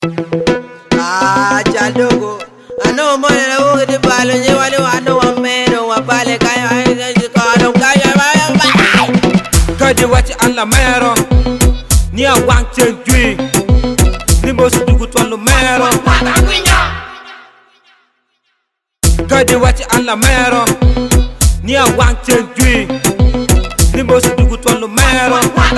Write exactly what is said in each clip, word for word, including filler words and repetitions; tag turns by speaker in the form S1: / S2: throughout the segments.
S1: Ah, Jadogo. I know more than I want to buy. You want to know one man or one pale. I don't
S2: Kadi wati alla mero ni a wangchen dwi ni mosu dugu twalo mero Kadi wati alla mero ni a wangchen dwi ni mosu dugu twalo mero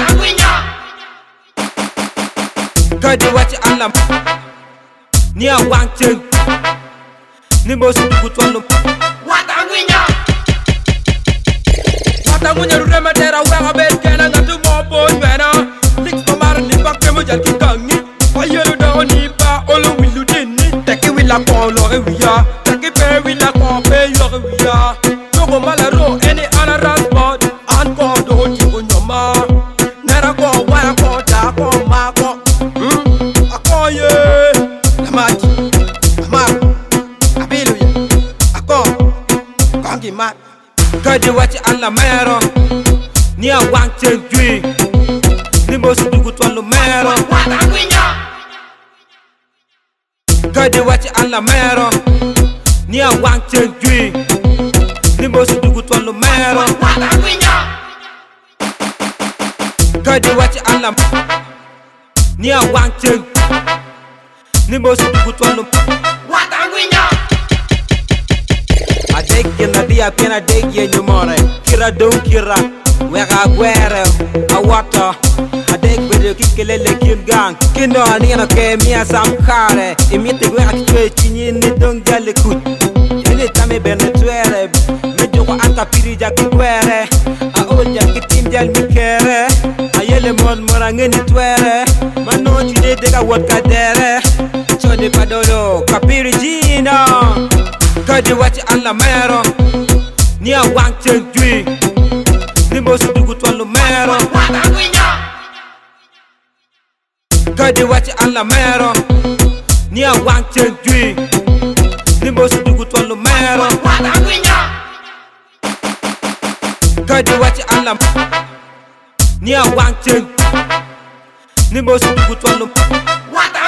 S2: Kadi wati alla ni a wangchen ni mosu dugu twalo Tangunya rurema tera wega bet kena ngatu mobo nwena Lix mamara ni bakke mo jal kikangi Ayelu da oni ba olo wilu dini Teki wila kon lore wiya Teki pe wila kon pe yore wiya Yogo malaro eni ana rasbod An kon do ti unyoma Nera kon wana kon da kon ma kon Akon ye Lamati Amar Abilu ye Akon Kongi mat Kadi wati alla mero ni a wangchen dwi ni mosu dugu twalo mero Kadi wati alla mero ni a wangchen dwi ni mosu dugu twalo mero Kadi wati alla ni a wangchen ni mosu dugu twalo I dig in the dia pena dig in your more Kira don't kira Wega guere A water I dig with you kikilele kin gang Kino anina ke mia sam kare Imite gwega kitwe chini ni dong jale kut Ini tame bene tuere Mejoko anka pirija kikwere A oja kitim jal mikere A yele mon mora ngeni tuere Mano chide dega wat kadere Chode padolo kapiri jina Kadi wati alla mero ni a wangchen dwi ni mosu dugu twalo mero Kadi wati alla mero ni a wangchen dwi ni mosu dugu twalo mero Kadi wati alla ni a wangchen ni mosu dugu twalo